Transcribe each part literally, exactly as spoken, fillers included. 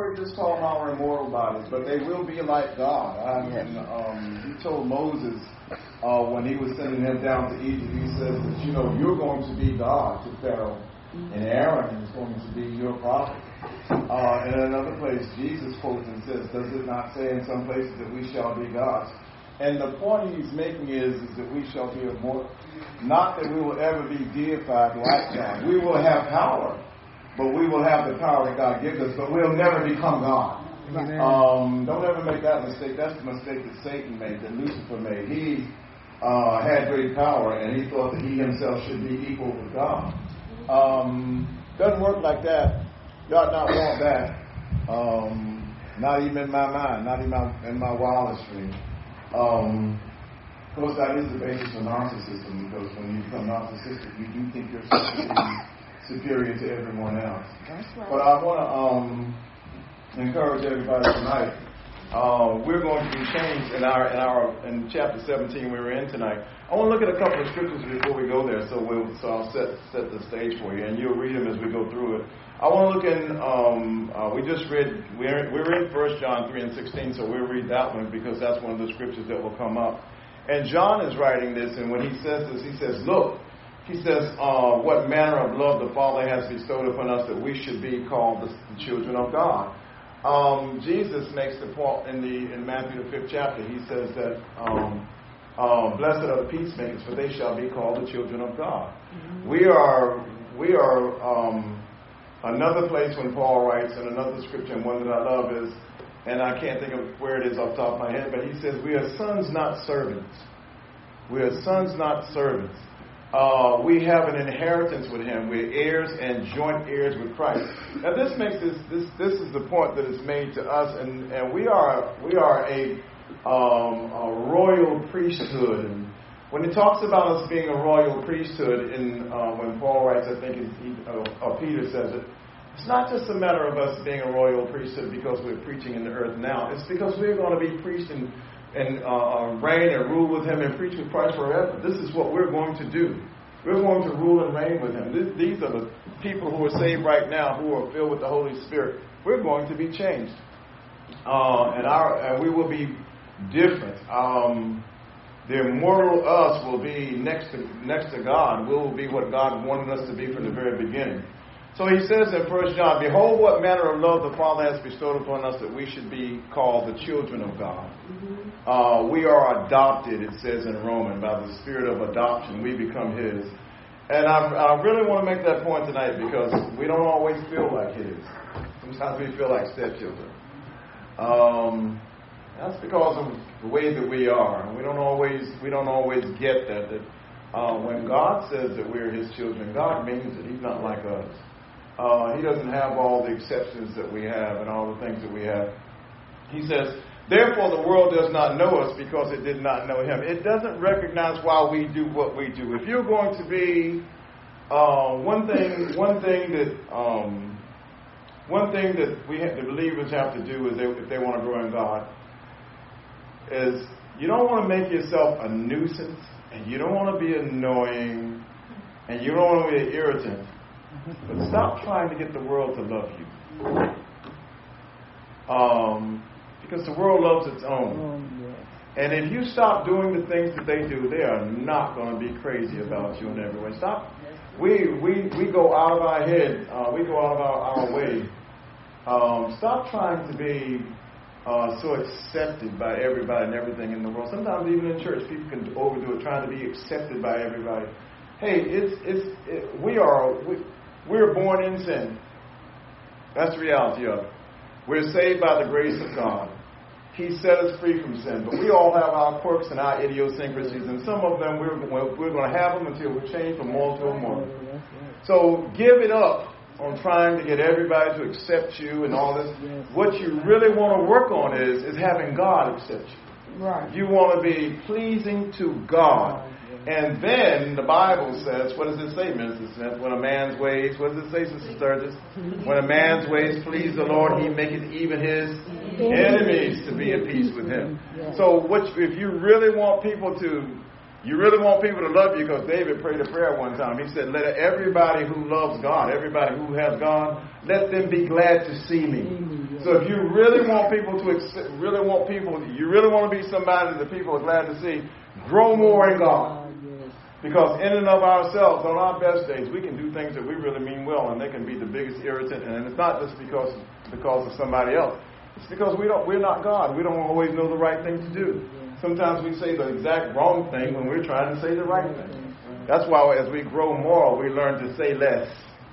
we just call our immortal bodies, but they will be like God. I mean, um, he told Moses uh, when he was sending him down to Egypt, he says that, you know, you're going to be God to Pharaoh, and Aaron is going to be your prophet. Uh, and in another place, Jesus quotes and says, does it not say in some places that we shall be gods? And the point he's making is, is that we shall be immortal. Not that we will ever be deified like God. We will have power, but we will have the power that God gives us, but we'll never become God. Um, don't ever make that mistake. That's the mistake that Satan made, that Lucifer made. He uh, had great power, and he thought that he himself should be equal with God. Um, doesn't work like that. You ought not want that. Um, not even in my mind, not even in my wildest dream. Um, of course, that is the basis of narcissism, because when you become narcissistic, you do think you're supposed to be superior to everyone else. That's right. But I want to um, encourage everybody tonight. Uh, we're going to be changed in our in our in chapter seventeen we were in tonight. I want to look at a couple of scriptures before we go there, so we'll so I'll set set the stage for you, and you'll read them as we go through it. I want to look in. Um, uh, we just read. We're we're in First John three and sixteen, so we'll read that one because that's one of the scriptures that will come up. And John is writing this, and when he says this, he says, "Look," he says, uh, "what manner of love the Father has bestowed upon us that we should be called the, the children of God." Um, Jesus makes the point in the in Matthew the fifth chapter. He says that um, uh, blessed are the peacemakers, for they shall be called the children of God. Mm-hmm. We are we are um, another place when Paul writes, and another scripture, and one that I love is, and I can't think of where it is off the top of my head, but he says we are sons, not servants. We are sons, not servants. Uh, we have an inheritance with him. We're heirs and joint heirs with Christ. Now, this makes this this this is the point that is made to us, and, and we are we are a, um, a royal priesthood. And when he talks about us being a royal priesthood, in uh, when Paul writes, I think he, uh, uh, Peter says it. It's not just a matter of us being a royal priesthood because we're preaching in the earth now. It's because we're going to be priests and and uh, reign and rule with him and preach with Christ forever. This is what we're going to do. We're going to rule and reign with him. This, these are the people who are saved right now, who are filled with the Holy Spirit. We're going to be changed, uh, and our and we will be different. Um, the immortal us will be next to next to God. We will be what God wanted us to be from the very beginning. So he says in First John, "Behold, what manner of love the Father has bestowed upon us that we should be called the children of God." Mm-hmm. Uh, we are adopted, it says in Romans, by the spirit of adoption. We become his. And I, I really want to make that point tonight because we don't always feel like his. Sometimes we feel like stepchildren. Um, that's because of the way that we are. We don't always we don't always get that. That uh, when God says that we're his children, God means it. He's not like us. Uh, he doesn't have all the exceptions that we have and all the things that we have. He says, "Therefore the world does not know us because it did not know him." It doesn't recognize why we do what we do. If you're going to be uh, one thing, one thing that um, one thing that we have, the believers have to do is they, if they want to grow in God, is you don't want to make yourself a nuisance, and you don't want to be annoying, and you don't want to be an irritant. But stop trying to get the world to love you. Um, because the world loves its own. And if you stop doing the things that they do, they are not going to be crazy about you in every way. Stop. We we, we go out of our head. Uh, we go out of our, our way. Um, stop trying to be uh, so accepted by everybody and everything in the world. Sometimes even in church, people can overdo it, trying to be accepted by everybody. Hey, it's it's it, we are we, we're born in sin. That's the reality of it. We're saved by the grace of God. He set us free from sin. But we all have our quirks and our idiosyncrasies, and some of them we're we're going to have them until we're changed from mortal to immortal. So give it up on trying to get everybody to accept you and all this. What you really want to work on is is having God accept you. Right. You want to be pleasing to God. And then the Bible says, what does it say, Mister Smith? When a man's ways, what does it say, Sister Sturgis? When a man's ways please the Lord, he maketh even his enemies to be at peace with him. So what, if you really want people to, you really want people to love you, because David prayed a prayer one time. He said, let everybody who loves God, everybody who has God, let them be glad to see me. So if you really want people to accept, really want people, you really want to be somebody that people are glad to see, grow more in God. Because in and of ourselves, on our best days, we can do things that we really mean well, and they can be the biggest irritant. And it's not just because because of somebody else. It's because we don't. We're not God. We don't always know the right thing to do. Sometimes we say the exact wrong thing when we're trying to say the right thing. That's why as we grow more, we learn to say less.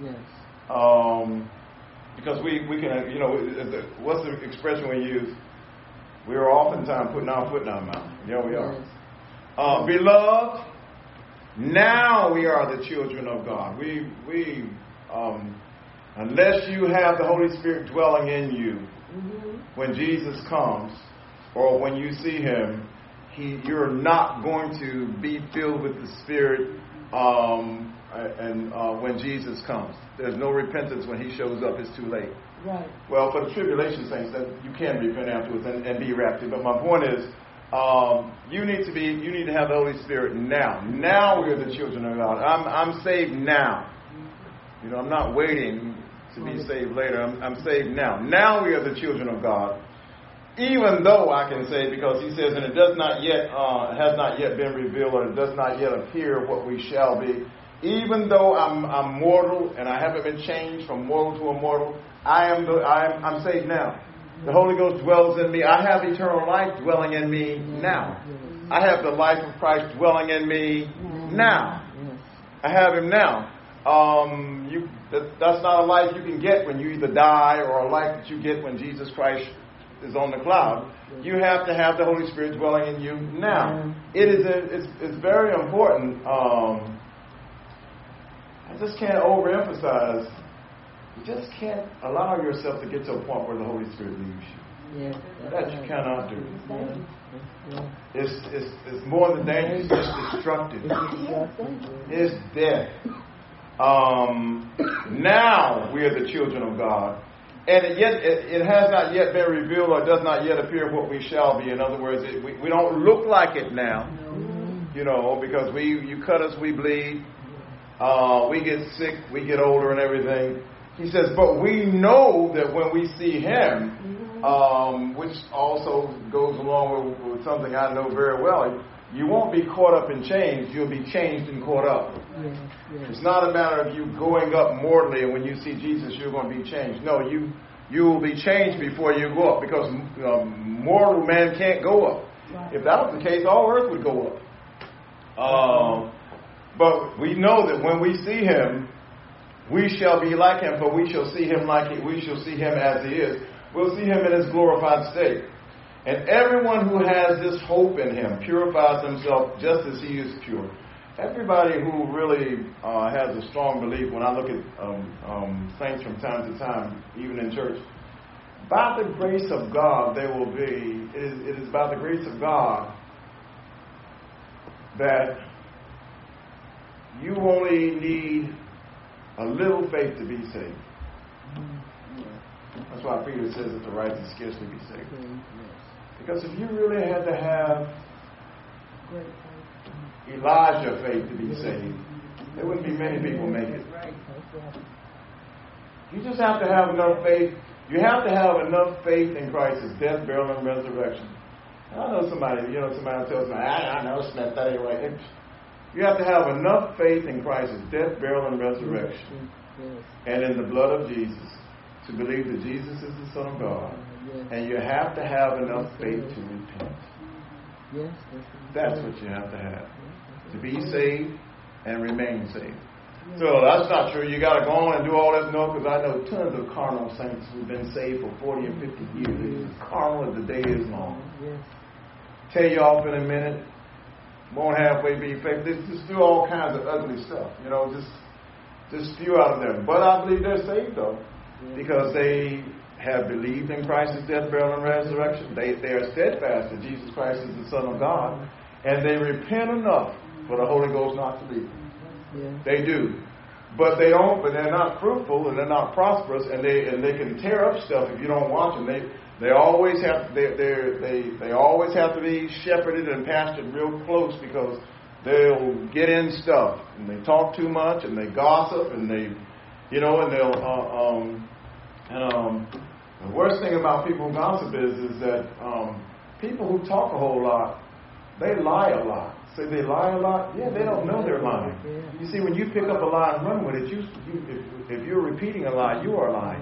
Um, because we, we can, you know, what's the expression we use? We are oftentimes putting our foot in our mouth. There we are. Uh, Beloved, now we are the children of God. We, we, um, unless you have the Holy Spirit dwelling in you, mm-hmm. when Jesus comes, or when you see Him, He, you're not going to be filled with the Spirit. Um, and uh, when Jesus comes, there's no repentance when He shows up. It's too late. Right. Well, for the tribulation saints, that you can repent afterwards and, and be raptured. But my point is, um, you need to be, you need to have the Holy Spirit now. Now we are the children of God. I'm, I'm saved now. You know, I'm not waiting to be saved later. I'm, I'm saved now. Now we are the children of God. Even though I can say, because He says, and it does not yet, uh, has not yet been revealed, or it does not yet appear what we shall be. Even though I'm, I'm mortal and I haven't been changed from mortal to immortal, I am, the, I am I'm saved now. The Holy Ghost dwells in me. I have eternal life dwelling in me now. I have the life of Christ dwelling in me now. I have Him now. Um, you, that, that's not a life you can get when you either die, or a life that you get when Jesus Christ is on the cloud. You have to have the Holy Spirit dwelling in you now. It is a, it's, it's very important. Um, I just can't overemphasize. You just can't allow yourself to get to a point where the Holy Spirit leaves you. Yeah, that you cannot do. Yeah. It's, it's, it's more than dangerous. It's destructive. It's death. Um, now we are the children of God. And it, yet, it, it has not yet been revealed, or does not yet appear what we shall be. In other words, it, we, we don't look like it now. You know, because we you cut us, we bleed. Uh, we get sick, we get older and everything. He says, but we know that when we see Him, um, which also goes along with, with something I know very well, you won't be caught up in change, you'll be changed and caught up. Yes, yes. It's not a matter of you going up mortally, and when you see Jesus, you're going to be changed. No, you you will be changed before you go up, because um, mortal man can't go up. Right. If that was the case, all earth would go up. Um, but we know that when we see Him, we shall be like Him, for we shall see Him like he, we shall see Him as He is. We'll see Him in His glorified state. And everyone who has this hope in Him purifies himself just as He is pure. Everybody who really uh, has a strong belief, when I look at um, um, saints from time to time, even in church, by the grace of God, there will be, it is, it is by the grace of God that you only need a little faith to be saved. That's why Peter says that the righteous scarcely be saved. Because if you really had to have Elijah faith to be saved, there wouldn't be many people make it. You just have to have enough faith. You have to have enough faith in Christ's death, burial, and resurrection. And I know somebody, you know, somebody tells me, I, I know, Smith, that ain't right. It, you have to have enough faith in Christ's death, burial, and resurrection, and in the blood of Jesus, to believe that Jesus is the Son of God. And you have to have enough faith to repent. Yes, that's what you have to have. To be saved and remain saved. So that's not true. You got to go on and do all this. No, because I know tons of carnal saints who've been saved for forty and fifty years. They're as carnal as the day is long. Tell you off in a minute. Won't halfway be faithful. Just do all kinds of ugly stuff. You know, just just spew out of them. But I believe they're saved though, because they have believed in Christ's death, burial, and resurrection. They they are steadfast that Jesus Christ is the Son of God, and they repent enough for the Holy Ghost not to leave them. Yeah. They do, but they don't. But they're not fruitful and they're not prosperous, and they and they can tear up stuff if you don't watch them. They they always have they they they they always have to be shepherded and pastored real close, because they'll get in stuff and they talk too much and they gossip and they, you know, and they'll uh, um and um The worst thing about people who gossip is, is that um, people who talk a whole lot, they lie a lot. Say they lie a lot? Yeah, they don't know they're lying. You see, when you pick up a lie and run with it, you, you if, if you're repeating a lie, you are lying.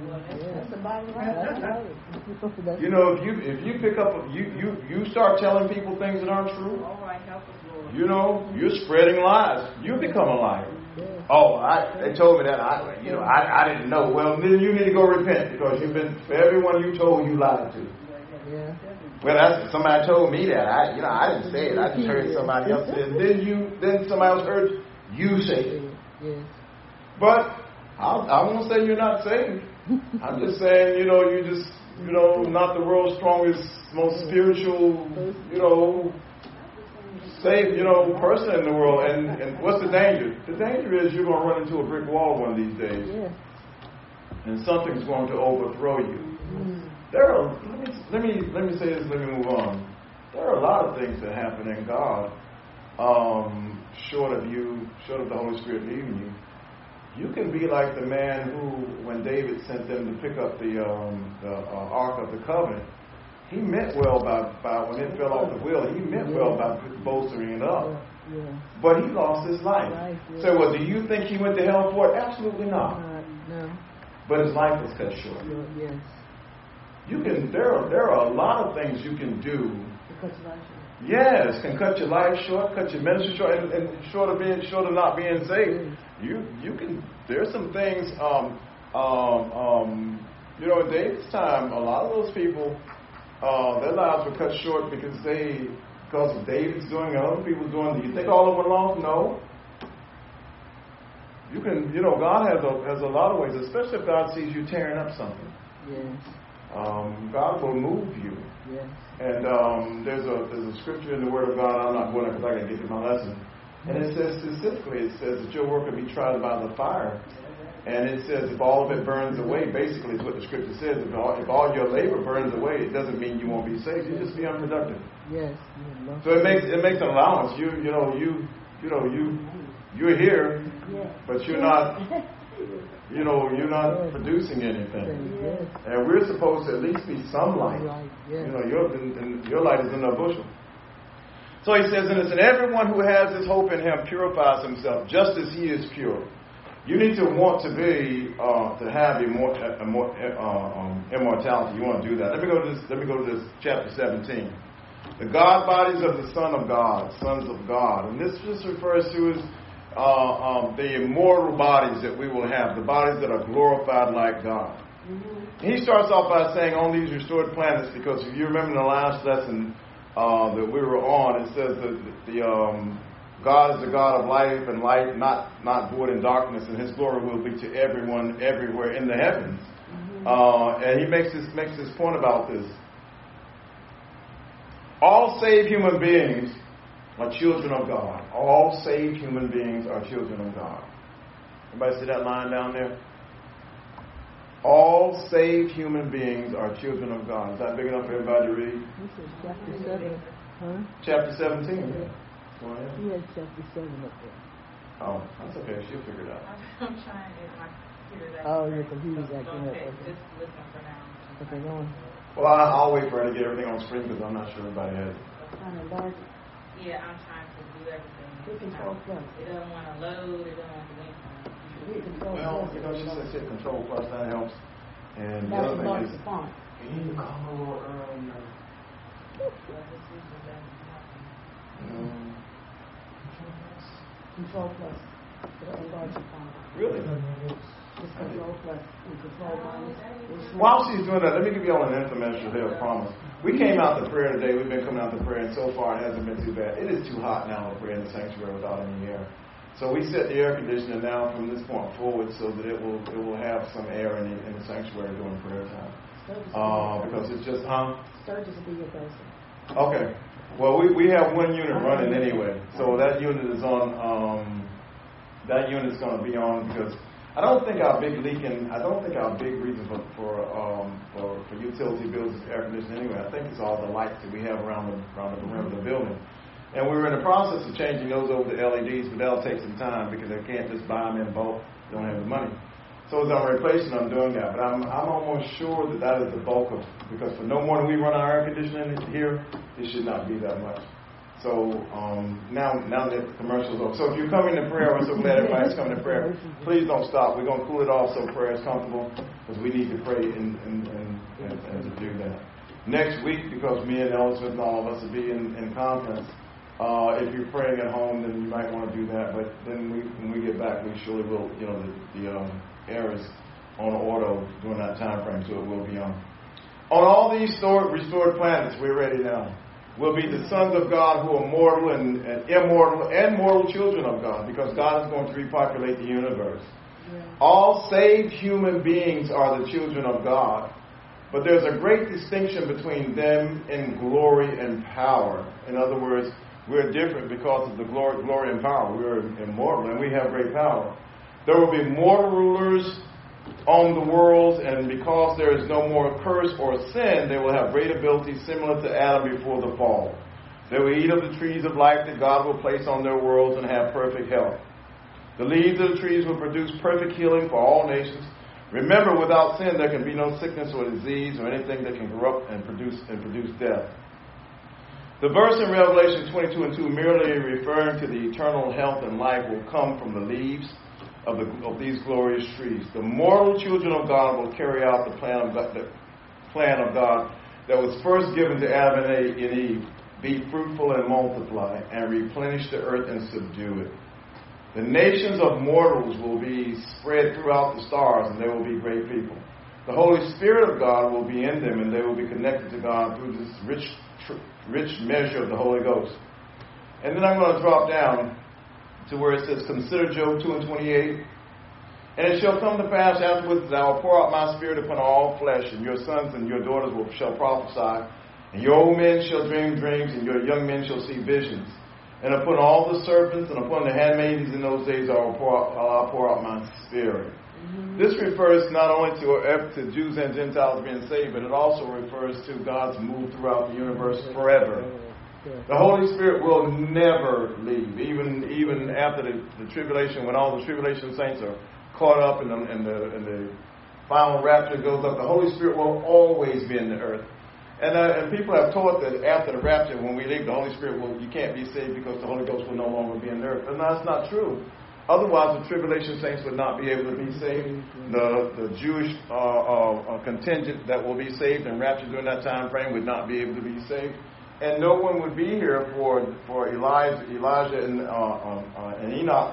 You know, if you if you pick up, a, you, you, you start telling people things that aren't true, you know, you're spreading lies. You become a liar. Oh, I, they told me that. I, you know, I, I didn't know. Well, then you need to go repent because you've been for everyone you told you lied to. Yeah. Well, that's somebody told me that. I, you know, I didn't say it. I just heard somebody else say it. And then you, then somebody else heard you say it. Yes. But I, I won't say you're not saved. I'm just saying, you know, you just, you know, not the world's strongest, most spiritual, you know, safe, you know, person in the world. And, and what's the danger? The danger is you're going to run into a brick wall one of these days. Yes. And something's going to overthrow you. Mm. There are, let me, let me, let me say this, let me move on. There are a lot of things that happen in God, um, short of you, short of the Holy Spirit leading you. You can be like the man who, when David sent them to pick up the, um, the uh, Ark of the Covenant, he meant well by, by when it fell off the wheel, he meant yeah. well by bolstering it up. Yeah. Yeah. But he lost his life. life yeah. So, well, do you think he went to hell for it? Absolutely not. Uh, no. But his life was cut short. Yes. You can. There are there are a lot of things you can do. Cut your life short. Yes, can cut your life short, cut your ministry short, and, and short of being short of not being saved. You you can. There's some things. Um, um, um, you know, in David's time, a lot of those people, uh, their lives were cut short because they, because of David's doing and other people doing. Do you think all of them were lost? No. You can. You know, God has a has a lot of ways, especially if God sees you tearing up something. Yes. Um, God will move you. Yes. And um, there's a there's a scripture in the Word of God. I'm not going to because I got to get to my lesson. And it says specifically, it says that your work will be tried by the fire. And it says if all of it burns away, basically is what the scripture says. If all, if all your labor burns away, it doesn't mean you won't be saved. You just be unproductive. Yes. So it makes it makes an allowance. You you know you you know you you're here, but you're not. You know, you're not yes. producing anything. Yes. And we're supposed to at least be some light. Right. Yes. You know, your, and, and your light is in a bushel. So he says, and listen, everyone who has this hope in him purifies himself just as he is pure. You need to want to be, uh, to have immort- immort- uh, um, immortality. You want to do that. Let me go to this, let me go to this chapter seventeen. The God bodies of the Son of God, sons of God. And this just refers to as Uh, um, the immortal bodies that we will have, the bodies that are glorified like God. Mm-hmm. He starts off by saying on these restored planets, because if you remember the last lesson uh, that we were on, it says that the um, God is the God of life and light, not not void in darkness, and His glory will be to everyone everywhere in the heavens. Mm-hmm. Uh, and he makes this makes this point about this. All saved human beings are children of God. All saved human beings are children of God. Everybody see that line down there? All saved human beings are children of God. Is that big enough for everybody to read? This is chapter seven. Huh? Chapter seventeen. Yeah. Go ahead. He has chapter seven up there. Oh, that's okay. She'll figure it out. I'm trying to get my computer. Oh, your computer's acting up. Okay, Okay. just listen for now. Okay, go on. Well, I, I'll wait for her to get everything on screen because I'm not sure everybody has it. Kind of large. Yeah, I'm trying to do everything. Hit control plus. It doesn't want to load. It doesn't want to do anything. Hit control Well, plus. you know, she says hit control plus, that helps. And the That's other large thing is, the font. you need to come a little earlier. Well, this is the best one. Mm, Control plus. That's large the font. really? Just control plus and control minus. While she's doing that, let me give you all an infomercial here, I promise. We came out to prayer today. We've been coming out to prayer, and so far it hasn't been too bad. It is too hot now to pray in the sanctuary without any air. So we set the air conditioner now from this point forward so that it will it will have some air in the, in the sanctuary during prayer time. Uh, because it's just, huh? Sturgis will be your person. Okay. Well, we, we have one unit running anyway. So that unit is on, um, that unit is going to be on because I don't think our big leaking, I don't think our big reason for for, um, for for utility bills is air conditioning anyway. I think it's all the lights that we have around the around the perimeter of the building. And we were in the process of changing those over to L E Ds, but that'll take some time because they can't just buy them in bulk. They don't have the money. So as I'm replacing, I'm doing that. But I'm I'm almost sure that that is the bulk of, because for no more than we run our air conditioning here, it should not be that much. So um, now now that the commercial's over. So if you're coming to prayer, we're so glad everybody's coming to prayer. Please don't stop. We're going to cool it off so prayer is comfortable, because we need to pray and, and, and, and, and to do that. Next week, because me and Elizabeth and all of us will be in, in conference, uh, if you're praying at home, then you might want to do that. But then we, when we get back, we surely will, you know, the, the um, air is on auto during that time frame, so it will be on. On all these stored, restored planets, we're ready now, will be the sons of God who are mortal and, and immortal and mortal children of God, because God is going to repopulate the universe. Yeah. All saved human beings are the children of God, but there's a great distinction between them in glory and power. In other words, we're different because of the glory, glory and power. We're immortal and we have great power. There will be mortal rulers on the world, and because there is no more curse or sin, they will have great ability similar to Adam before the fall. They will eat of the trees of life that God will place on their worlds and have perfect health. The leaves of the trees will produce perfect healing for all nations. Remember, without sin there can be no sickness or disease or anything that can corrupt and produce and produce death. The verse in Revelation twenty-two and two, merely referring to the eternal health and life, will come from the leaves Of, the, of these glorious trees. The mortal children of God will carry out the plan of God, the plan of God that was first given to Adam and Eve. Be fruitful and multiply, and replenish the earth and subdue it. The nations of mortals will be spread throughout the stars, and they will be great people. The Holy Spirit of God will be in them, and they will be connected to God through this rich, tr- rich measure of the Holy Ghost. And then I'm going to drop down to where it says, consider Job two and twenty-eight. And it shall come to pass afterwards that I will pour out my spirit upon all flesh, and your sons and your daughters will, shall prophesy, and your old men shall dream dreams, and your young men shall see visions. And upon all the servants and upon the handmaidens in those days I will pour out, I'll pour out my spirit. Mm-hmm. This refers not only to, to Jews and Gentiles being saved, but it also refers to God's move throughout the universe forever. The Holy Spirit will never leave, even even after the, the tribulation, when all the tribulation saints are caught up and the, and, the, and the final rapture goes up. The Holy Spirit will always be in the earth. And, uh, and people have taught that after the rapture, when we leave, the Holy Spirit will, you can't be saved because the Holy Ghost will no longer be in the earth. And that's not true. Otherwise, the tribulation saints would not be able to be saved. The, the Jewish uh, uh, uh, contingent that will be saved and raptured during that time frame would not be able to be saved. And no one would be here for for Elijah, Elijah and, uh, uh, and Enoch.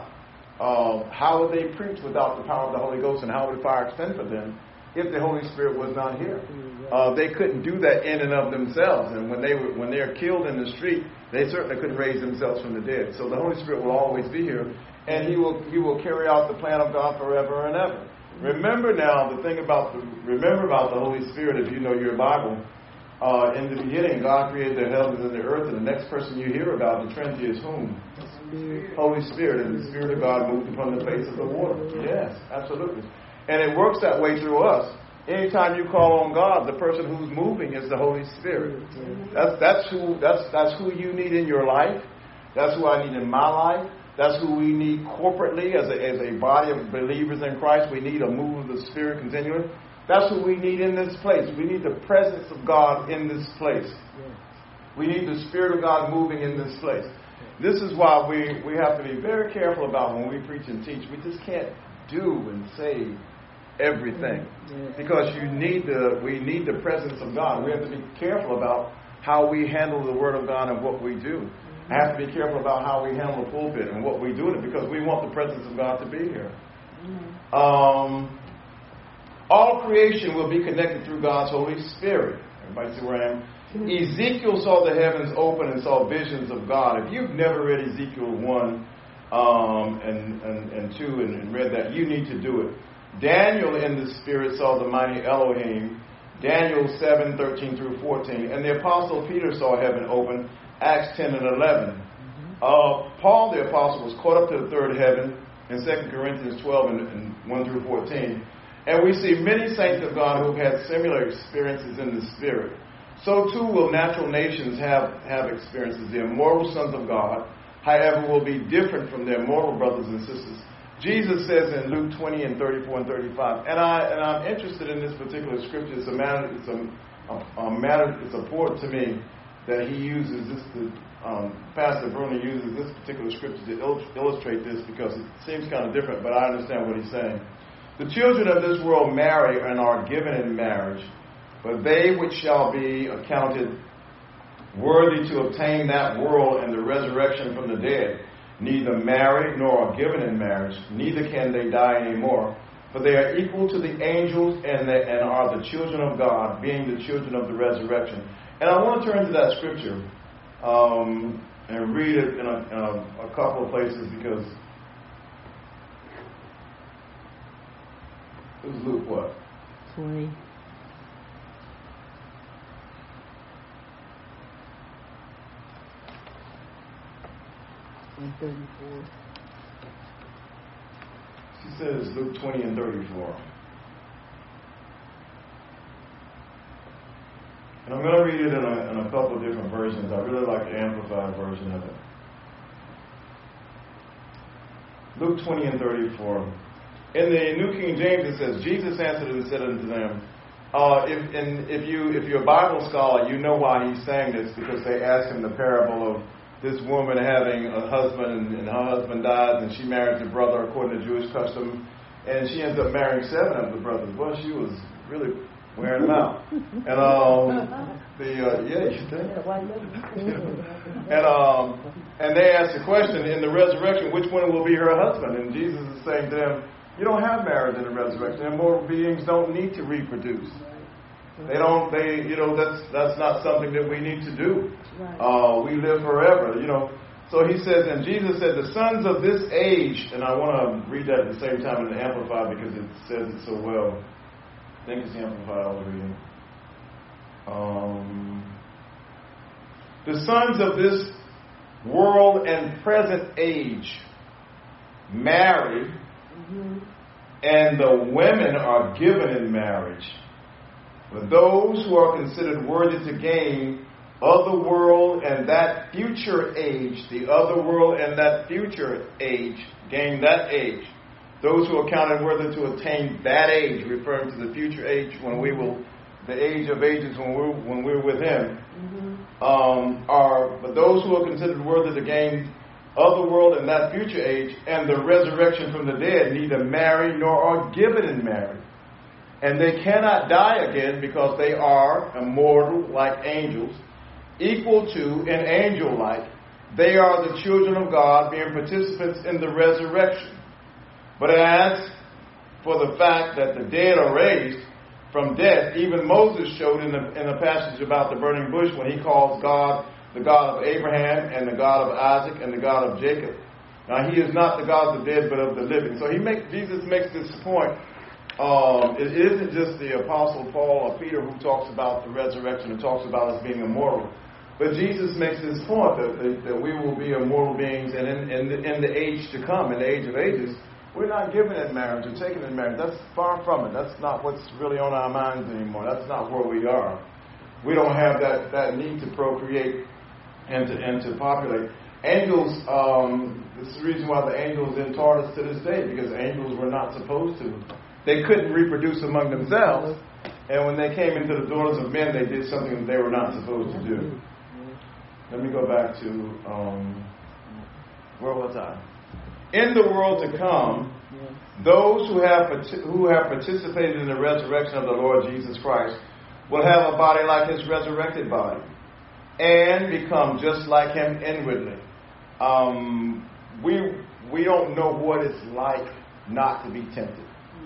Uh, how would they preach without the power of the Holy Ghost, and how would the fire extend for them if the Holy Spirit was not here? Uh, they couldn't do that in and of themselves. And when they were when they are killed in the street, they certainly couldn't raise themselves from the dead. So the Holy Spirit will always be here, and He will He will carry out the plan of God forever and ever. Remember now the thing about the remember about the Holy Spirit, if you know your Bible. Uh, in the beginning, God created the heavens and the earth, and the next person you hear about the Trinity is whom? Spirit. Holy Spirit, and the Spirit of God moved upon the face of the water. Yes, absolutely. And it works that way through us. Anytime you call on God, the person who's moving is the Holy Spirit. That's that's who that's that's who you need in your life. That's who I need in my life. That's who we need corporately as a as a body of believers in Christ. We need a move of the Spirit continually. That's what we need in this place. We need the presence of God in this place. We need the Spirit of God moving in this place. This is why we, we have to be very careful about when we preach and teach. We just can't do and say everything. Because you need the we need the presence of God. We have to be careful about how we handle the Word of God and what we do. I have to be careful about how we handle the pulpit and what we do in it, because we want the presence of God to be here. Um... All creation will be connected through God's Holy Spirit. Everybody see where I am? Mm-hmm. Ezekiel saw the heavens open and saw visions of God. If you've never read Ezekiel one um, and, and, and two and, and read that, you need to do it. Daniel in the Spirit saw the mighty Elohim. Daniel seven, thirteen through fourteen. And the Apostle Peter saw heaven open. Acts ten and eleven. Mm-hmm. Uh, Paul the Apostle was caught up to the third heaven in Second Corinthians twelve and, and one through fourteen. And we see many saints of God who have had similar experiences in the Spirit. So too will natural nations have, have experiences. The immortal sons of God, however, will be different from their mortal brothers and sisters. Jesus says in Luke twenty and thirty-four and thirty-five, and I and I'm interested in this particular scripture. It's a matter. It's a, a, a matter. It's important to me that he uses this. To, um, Pastor Bruno uses this particular scripture to il- illustrate this because it seems kind of different, but I understand what he's saying. The children of this world marry and are given in marriage, but they which shall be accounted worthy to obtain that world and the resurrection from the dead, neither marry nor are given in marriage, neither can they die anymore. For they are equal to the angels and, they, and are the children of God, being the children of the resurrection. And I want to turn to that scripture um, and read it in, a, in a, a couple of places because it was Luke what? twenty. And thirty-four. She says Luke twenty and thirty-four. And I'm going to read it in a, in a couple of different versions. I really like the Amplified version of it. Luke twenty and thirty-four. In the New King James it says, Jesus answered and said unto them, uh, if, and if, you, if you're a Bible scholar, you know why he's saying this, because they asked him the parable of this woman having a husband, and, and her husband dies, and she marries a brother according to Jewish custom, and she ends up marrying seven of the brothers. Well, she was really wearing them out. And um, the uh, yeah, you think? and um, and they asked the question in the resurrection, which one will be her husband? And Jesus is saying to them, you don't have marriage in the resurrection. And mortal beings don't need to reproduce. They don't. They, you know, that's that's not something that we need to do. Uh, we live forever, you know. So he says, and Jesus said, the sons of this age, and I want to read that at the same time in the Amplified because it says it so well. I think it's the Amplified I was reading. Um, the sons of this world and present age marry, mm-hmm. and the women are given in marriage. But those who are considered worthy to gain other world and that future age, the other world and that future age, gain that age. Those who are counted worthy to attain that age, referring to the future age when we will, the age of ages when we're when we're with Him, mm-hmm. um, are but those who are considered worthy to gain other world and that future age and the resurrection from the dead neither marry nor are given in marriage. And they cannot die again because they are immortal like angels, equal to and angel-like. They are the children of God, being participants in the resurrection. But as for the fact that the dead are raised from death, even Moses showed in the, in the passage about the burning bush when he calls God the God of Abraham and the God of Isaac and the God of Jacob. Now he is not the God of the dead but of the living. So he make, Jesus makes this point. Um, it isn't just the Apostle Paul or Peter who talks about the resurrection and talks about us being immortal. But Jesus makes this point that, that, that we will be immortal beings, and in, in, the, in the age to come, in the age of ages, we're not given in marriage or taken in marriage. That's far from it. That's not what's really on our minds anymore. That's not where we are. We don't have that, that need to procreate and to, and to populate. Angels, um, this is the reason why the angels in Tartarus to this day, because angels were not supposed to. They couldn't reproduce among themselves, and when they came into the daughters of men, they did something that they were not supposed to do. Let me go back to, um, where was I? In the world to come, those who have who have participated in the resurrection of the Lord Jesus Christ will have a body like His resurrected body, and become just like Him inwardly. Um, we we don't know what it's like not to be tempted.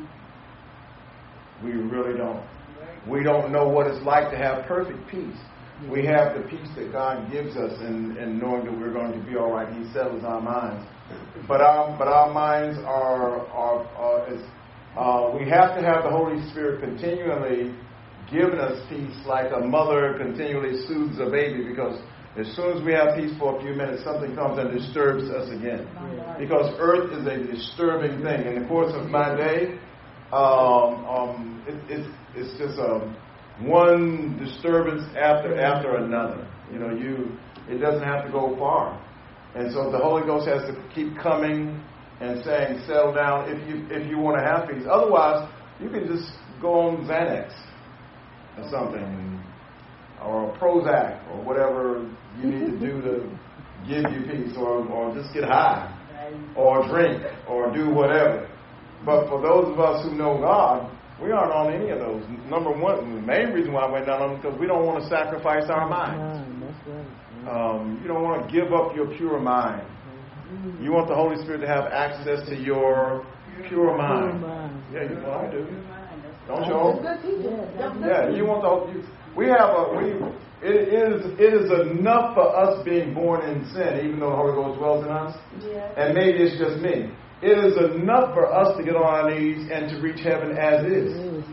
We really don't. We don't know what it's like to have perfect peace. We have the peace that God gives us in, in knowing that we're going to be all right. He settles our minds. But our but our minds are, are, are is, uh, we have to have the Holy Spirit continually giving us peace like a mother continually soothes a baby, because as soon as we have peace for a few minutes, something comes and disturbs us again. Because earth is a disturbing thing. In the course of my day, um, um, it, it's, it's just a one disturbance after after another. You know, you it doesn't have to go far. And so the Holy Ghost has to keep coming and saying, settle down if you if you want to have peace. Otherwise, you can just go on Xanax or something, or Prozac, or whatever you need to do to give you peace, or, or just get high, or drink, or do whatever. But for those of us who know God, we aren't on any of those. Number one, the main reason why I went down on them is because we don't want to sacrifice our minds. Um, you don't want to give up your pure mind. You want the Holy Spirit to have access to your pure mind. Yeah, you, well, I do. Don't you all? Yeah, you want the. You, we have a. We. It is. It is enough for us being born in sin, even though the Holy Ghost dwells in us. And maybe it's just me. It is enough for us to get on our knees and to reach heaven as is,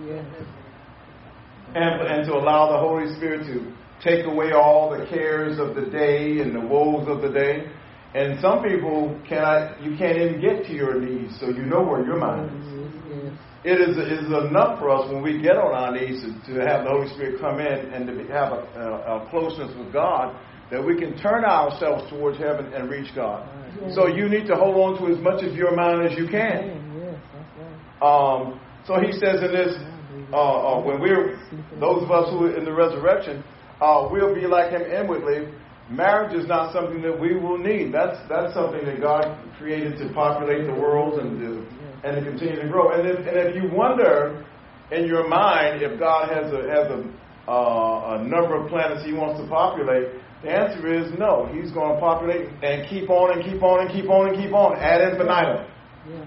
and and to allow the Holy Spirit to take away all the cares of the day and the woes of the day. And some people cannot, you can't even get to your knees, so you know where your mind is. It is, it is enough for us when we get on our knees to, to have the Holy Spirit come in and to be, have a, a, a closeness with God, that we can turn ourselves towards heaven and reach God. So you need to hold on to as much of your mind as you can. Um, so he says in this, uh, uh, when we're, those of us who are in the resurrection, uh, we'll be like him inwardly. Marriage is not something that we will need. That's that's something that God created to populate the world and to, and to continue to grow. And if, and if you wonder in your mind if God has a has a, uh, a number of planets He wants to populate, the answer is no. He's going to populate and keep on and keep on and keep on and keep on ad infinitum. Yeah.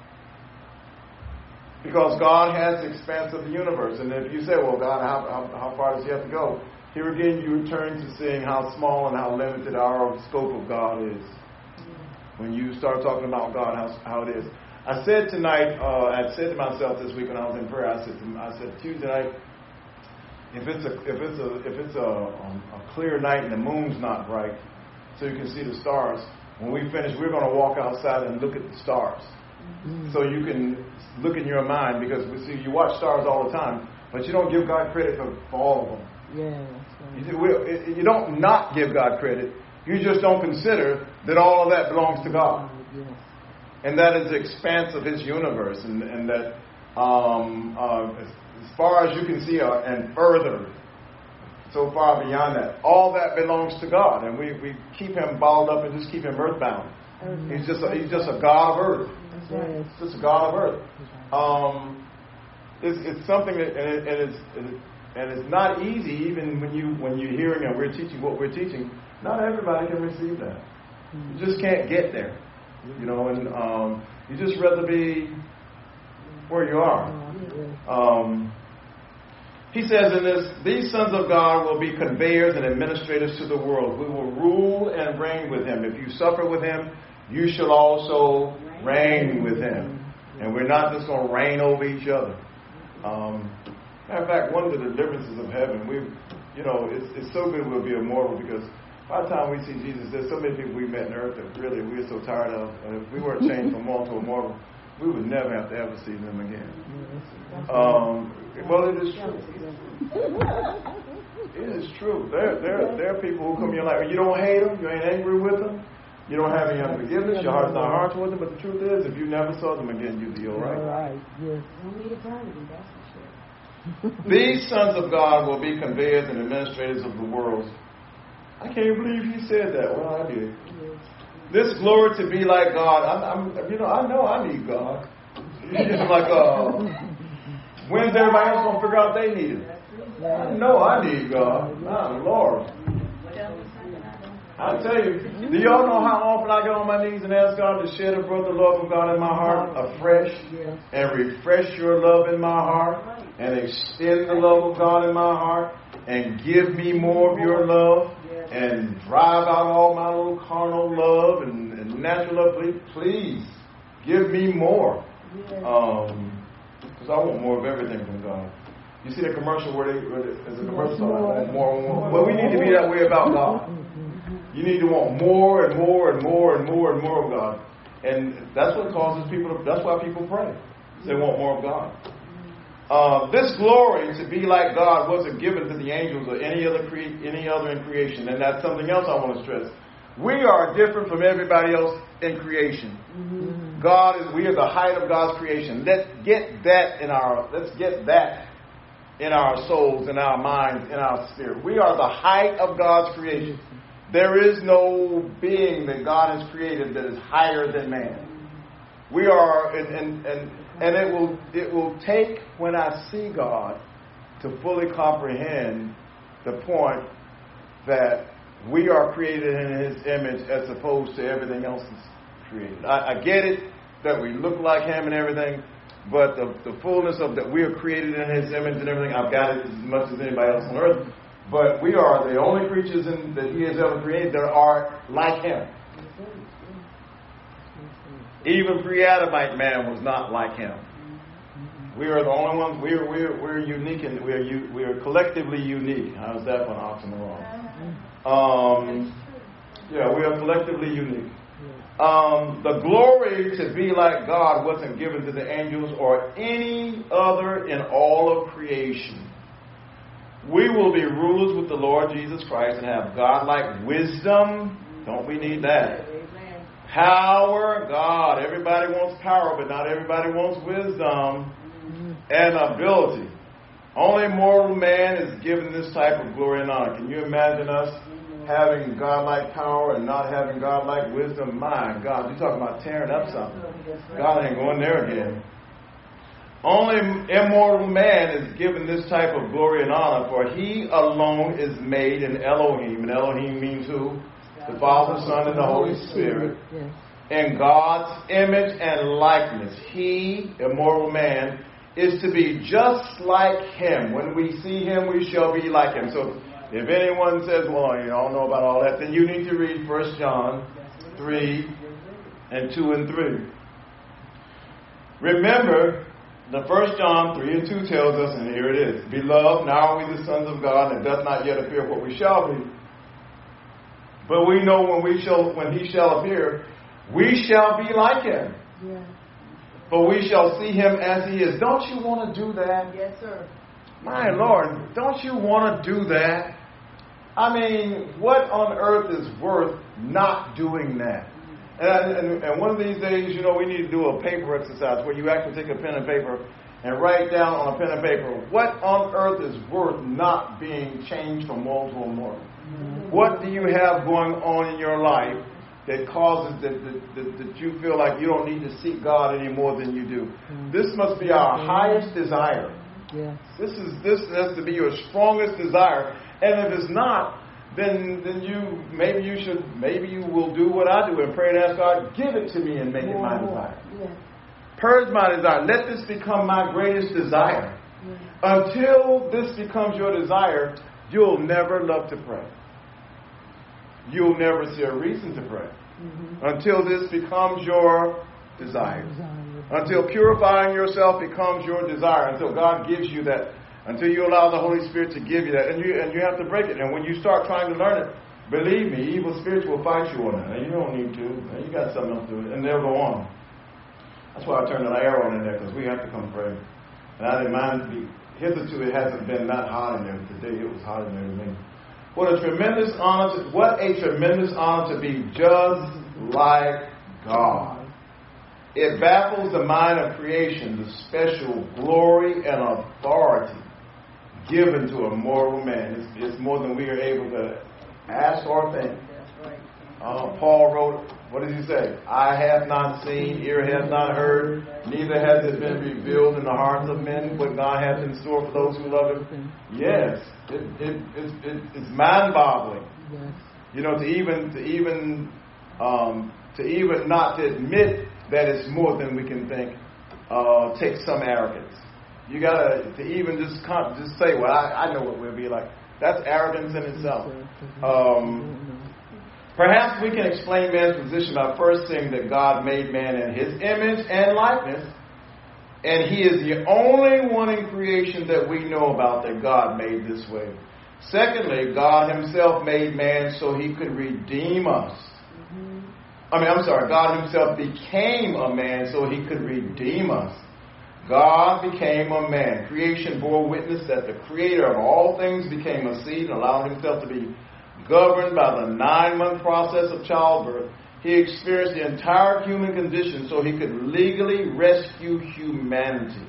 Because God has the expanse of the universe. And if you say, well, God, how, how, how far does He have to go? Here again, you return to seeing how small and how limited our scope of God is. When you start talking about God, how, how it is. I said tonight, uh, I said to myself this week when I was in prayer, I said, to, I said Tuesday night, if it's a if it's a if it's a, um, a clear night and the moon's not bright, so you can see the stars. When we finish, we're going to walk outside and look at the stars, mm-hmm. so you can look in your mind, because we see you watch stars all the time, but you don't give God credit for, for all of them. Yeah, you, do, you don't not give God credit. You just don't consider that all of that belongs to God. Yes. And that is the expanse of His universe. And, and that um, uh, as, as far as you can see uh, and further, so far beyond that, all that belongs to God. And we, we keep Him balled up and just keep Him earthbound. Mm-hmm. He's just a, he's just a God of earth. Yes. Just a God of earth. Um, it's, it's something that, and, it, and it's... It, And it's not easy, even when you when you're hearing and we're teaching what we're teaching. Not everybody can receive that. You just can't get there, you know. And um, you just rather be where you are. Um, he says in this, these sons of God will be conveyors and administrators to the world. We will rule and reign with Him. If you suffer with Him, you shall also reign with Him. And we're not just going to reign over each other. Um, Matter of fact, one of the deliverances of heaven, we, you know, it's, it's so good we'll be immortal, because by the time we see Jesus, there's so many people we met on earth that really we're so tired of. And if we weren't changed from mortal to immortal, we would never have to ever see them again. Um, well, it is true. It is true. There, there, there are people who come in your life, and you don't hate them, you ain't angry with them, you don't have any unforgiveness, your heart's not hard towards them. But the truth is, if you never saw them again, you'd be all right. All right. Yes. Only eternity. That's for sure. These sons of God will be conveyors and administrators of the world. I can't believe he said that. Well, I did. This glory to be like God. I'm, I'm, you know, I know I need God. It's like, uh, when's everybody else going to figure out they need it? I know I need God. My Lord. I tell you, do y'all know how often I get on my knees and ask God to shed abroad the love of God in my heart afresh, and refresh your love in my heart, and extend the love of God in my heart, and give me more of your love, and drive out all my little carnal love and, and natural love. Please, please give me more, um, because I want more of everything from God. You see the commercial where, they, where there's a commercial, I want more and more. Well, we need to be that way about God. You need to want more and more and more and more and more of God. And that's what causes people to, that's why people pray. They want more of God. Uh, this glory to be like God wasn't given to the angels or any other cre- any other in creation. And that's something else I want to stress. We are different from everybody else in creation. God is, we are the height of God's creation. Let's get that in our, let's get that in our souls, in our minds, in our spirit. We are the height of God's creation. There is no being that God has created that is higher than man. We are, and and and, and it will it will take when I see God to fully comprehend the point that we are created in His image as opposed to everything else is created. I, I get it that we look like Him and everything, but the, the fullness of that we are created in His image and everything, I've got it as much as anybody else on earth. But we are the only creatures in, that He has ever created that are like Him. Even pre-Adamite man was not like Him. We are the only ones. We are we are we're unique and we are we are collectively unique. How's that for an oxymoron? Um, yeah, we are collectively unique. Um, the glory to be like God wasn't given to the angels or any other in all of creation. We will be rulers with the Lord Jesus Christ and have God-like wisdom. Don't we need that? Amen. Power, God. Everybody wants power, but not everybody wants wisdom and ability. Only mortal man is given this type of glory and honor. Can you imagine us having God-like power and not having God-like wisdom? My God, you're talking about tearing up something. God ain't going there again. Only immortal man is given this type of glory and honor, for He alone is made in Elohim. And Elohim means who? The Father, Son, and the Holy Spirit. In God's image and likeness. He, immortal man, is to be just like Him. When we see Him, we shall be like Him. So if anyone says, well, you don't know about all that, then you need to read First John three and two and three. Remember, the First John three and two tells us, and here it is, Beloved, now are we the sons of God, and it does not yet appear what we shall be. But we know when we shall, when He shall appear, we shall be like Him. Yeah. For we shall see Him as He is. Don't you want to do that? Yes, sir. My Lord, don't you want to do that? I mean, what on earth is worth not doing that? And, and, and one of these days, you know, we need to do a paper exercise where you actually take a pen and paper and write down on a pen and paper, what on earth is worth not being changed from mortal to immortal? Mm-hmm. What do you have going on in your life that causes that, that, that, that you feel like you don't need to seek God any more than you do? Mm-hmm. This must be our highest desire. Yes. This is this has to be your strongest desire. And if it's not, then then you maybe you should maybe you will do what I do and pray and ask God, give it to me and make it my desire. Yes. Purge my desire. Let this become my greatest desire. Yes. Until this becomes your desire, you'll never love to pray. You'll never see a reason to pray. Mm-hmm. Until this becomes your desire. desire. Until purifying yourself becomes your desire. Until God gives you that. Until you allow the Holy Spirit to give you that. And you and you have to break it. And when you start trying to learn it, believe me, evil spirits will fight you on that. And you don't need to. You got something else to do. And they'll go on. That's why I turned an arrow in there, because we have to come pray. And I didn't mind. Be, hitherto it hasn't been that hot in there. Today it was hot in there to me. What a tremendous honor to, what a tremendous honor to be just like God. It baffles the mind of creation, the special glory and authority given to a mortal man. It's, it's more than we are able to ask or think. Uh, Paul wrote, what does he say? Eye hath not seen, ear hath not heard, neither has it been revealed in the hearts of men what God hath in store for those who love Him. Yes, it, it, it, it, it's mind-boggling. Yes. You know, to even to even um, to even not to admit that it's more than we can think uh, takes some arrogance. You gotta to even just con- just say, well, I, I know what we'll be like. That's arrogance in itself. Um, Perhaps we can explain man's position by first saying that God made man in His image and likeness, and He is the only one in creation that we know about that God made this way. Secondly, God Himself made man so He could redeem us. Mm-hmm. I mean, I'm sorry, God Himself became a man so He could redeem us. God became a man. Creation bore witness that the Creator of all things became a seed and allowed Himself to be governed by the nine-month process of childbirth. He experienced the entire human condition so he could legally rescue humanity.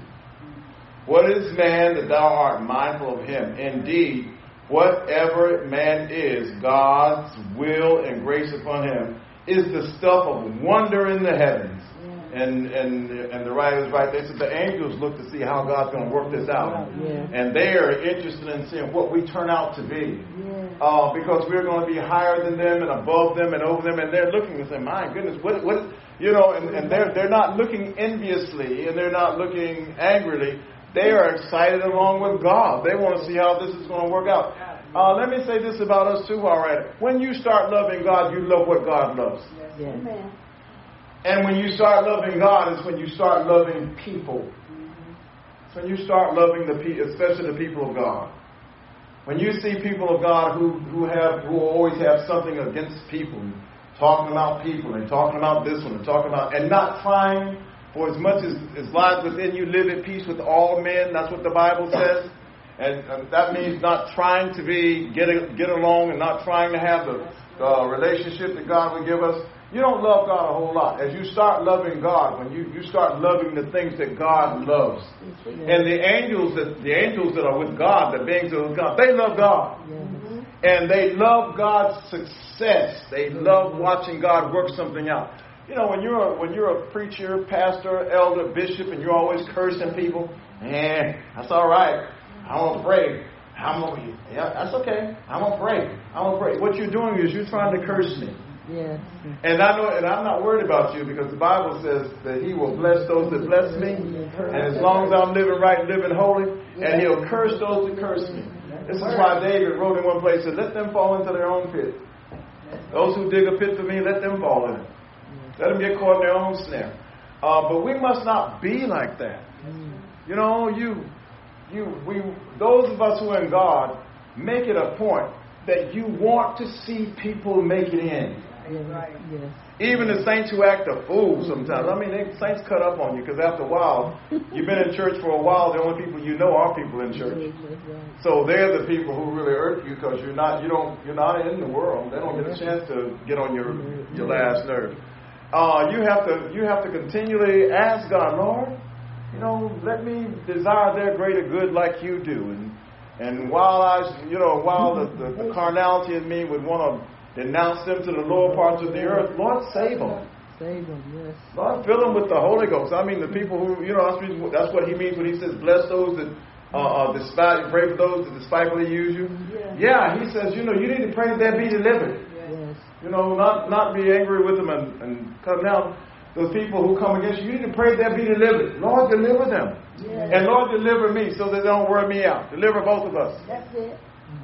What is man that thou art mindful of him? Indeed, whatever man is, God's will and grace upon him is the stuff of wonder in the heavens. And and and the writer's right. They said the angels look to see how God's going to work this out. Yeah. And they are interested in seeing what we turn out to be. Yeah. Uh, because we're going to be higher than them and above them and over them. And they're looking and saying, my goodness, what, what, you know, and, and they're, they're not looking enviously and they're not looking angrily. They are excited along with God. They want to see how this is going to work out. Uh, let me say this about us too, all right. When you start loving God, you love what God loves. Yes. Amen. And when you start loving God, it's when you start loving people. It's when you start loving the people, especially the people of God. When you see people of God who, who have who always have something against people, talking about people and talking about this one and talking about and not trying, for as much as, as lies within you, live at peace with all men. That's what the Bible says. And, and that means not trying to be get get along and not trying to have the uh, relationship that God would give us. You don't love God a whole lot. As you start loving God, when you, you start loving the things that God loves. And the angels that the angels that are with God, the beings that are with God, they love God. Yes. And they love God's success. They love watching God work something out. You know, when you're a, when you're a preacher, pastor, elder, bishop, and you're always cursing people, man, that's all right. I'm going to pray. I'm gonna, yeah, that's okay. I'm going to pray. I'm going to pray. What you're doing is you're trying to curse me. Yes. And I know, and I'm not worried about you because the Bible says that He will bless those that bless me, and as long as I'm living right, living holy, and He'll curse those that curse me. This is why David wrote in one place, said, "Let them fall into their own pit. Those who dig a pit for me, let them fall in it. Let them get caught in their own snare." Uh, but we must not be like that. You know, you, you, we, those of us who are in God, make it a point that you want to see people make it in. Yes. Yes. Even the saints who act a fool sometimes. I mean, they, saints cut up on you because after a while, you've been in church for a while. The only people you know are people in church. So they're the people who really hurt you because you're not, you don't, you're not in the world. They don't get a chance to get on your your last nerve. Uh, you have to you have to continually ask God, Lord, you know, let me desire their greater good like you do. And and while I, you know, while the, the, the carnality in me would want to denounce them to the lower parts of the earth, Lord, save them. Save them, yes. Lord, fill them with the Holy Ghost. I mean, the people who, you know, that's what He means when He says, bless those that uh, uh, despise, pray for those that despitefully use you. Yeah. yeah, He says, you know, you need to pray that they be delivered. Yes. You know, not not be angry with them and, and come down. Those people who come against you, you need to pray that they be delivered. Lord, deliver them. Yes. And Lord, deliver me so that they don't wear me out. Deliver both of us. That's it.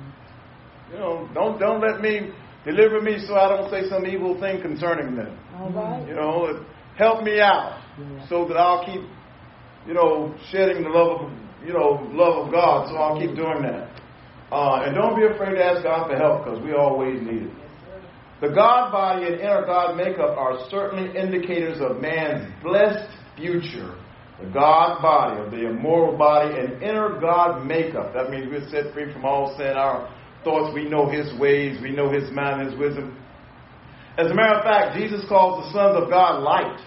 You know, don't don't let me... Deliver me so I don't say some evil thing concerning them. All right. You know, help me out yeah. so that I'll keep, you know, shedding the love of, you know, love of God. So I'll keep doing that. Uh, and don't be afraid to ask God for help because we always need it. The God body and inner God makeup are certainly indicators of man's blessed future. The God body, of the immortal body, and inner God makeup. That means we're set free from all sin. Our thoughts, we know His ways, we know His mind, His wisdom. As a matter of fact, Jesus calls the sons of God light.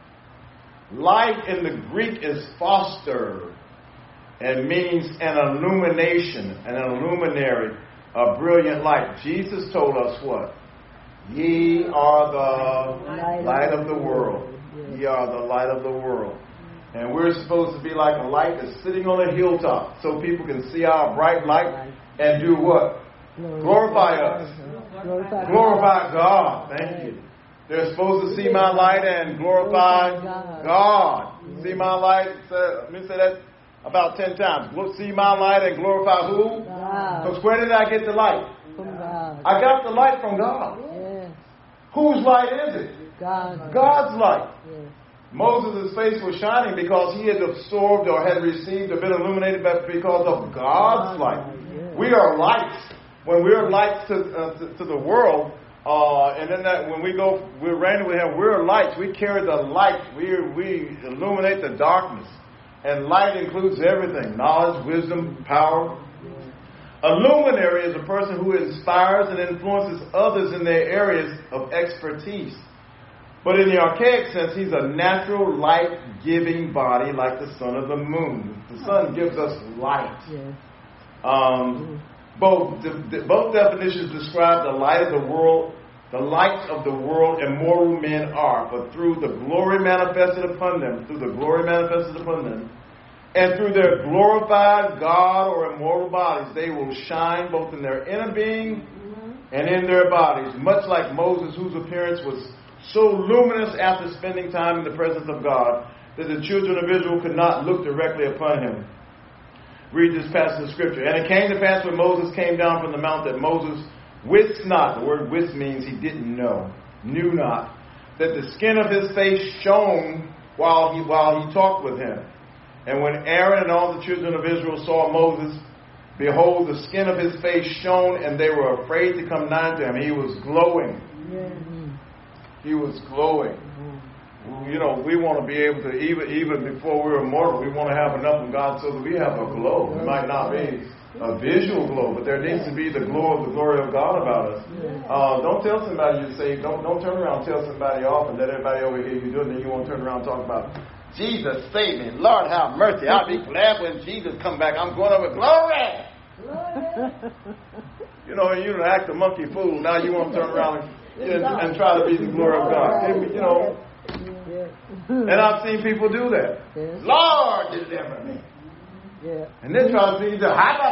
Light in the Greek is phoster and means an illumination, an illuminary, a brilliant light. Jesus told us what? Ye are the light, light of the world. Ye are the light of the world. And we're supposed to be like a light that's sitting on a hilltop so people can see our bright light and do what? Glorify us. Glorify, glorify God. Thank you. They're supposed to see my light and glorify God. See my light. Let me say that about ten times. See my light and glorify who? Because where did I get the light? From God. I got the light from God. Yes. Whose light is it? God. God's light. Yes. Moses' face was shining because he had absorbed or had received or been illuminated because of God's light. We are lights. When we're lights to, uh, to, to the world, uh, and then that when we go, we're reigning with Him, we're lights. We carry the light. We we illuminate the darkness. And light includes everything: knowledge, wisdom, power. A luminary is a person who inspires and influences others in their areas of expertise. But in the archaic sense, he's a natural light-giving body like the sun or the moon. The sun gives us light. Yes. Um, both, de- both definitions describe the light of the world, the light of the world immortal men are. For through the glory manifested upon them, through the glory manifested upon them, and through their glorified God or immortal bodies, they will shine both in their inner being and in their bodies, much like Moses, whose appearance was so luminous after spending time in the presence of God that the children of Israel could not look directly upon him. Read this passage of Scripture. And it came to pass when Moses came down from the mount that Moses wist not, the word wist means he didn't know, knew not, that the skin of his face shone while he, while he talked with him. And when Aaron and all the children of Israel saw Moses, behold, the skin of his face shone, and they were afraid to come nigh to him. He was glowing. Yes. He was glowing. Mm-hmm. You know, we want to be able to, even even before we're immortal, we want to have enough of God so that we have a glow. It might not be a visual glow, but there needs to be the glow of the glory of God about us. Uh, don't tell somebody you say, don't don't turn around and tell somebody off and let everybody over here you do it, and then you want to turn around and talk about, Jesus save me, Lord have mercy. I'll be glad when Jesus come back. I'm going over glory. You know, you act a monkey fool. Now you want to turn around and And, and try to be the glory of God. You know. And I've seen people do that. Lord, deliver me. And then try to be the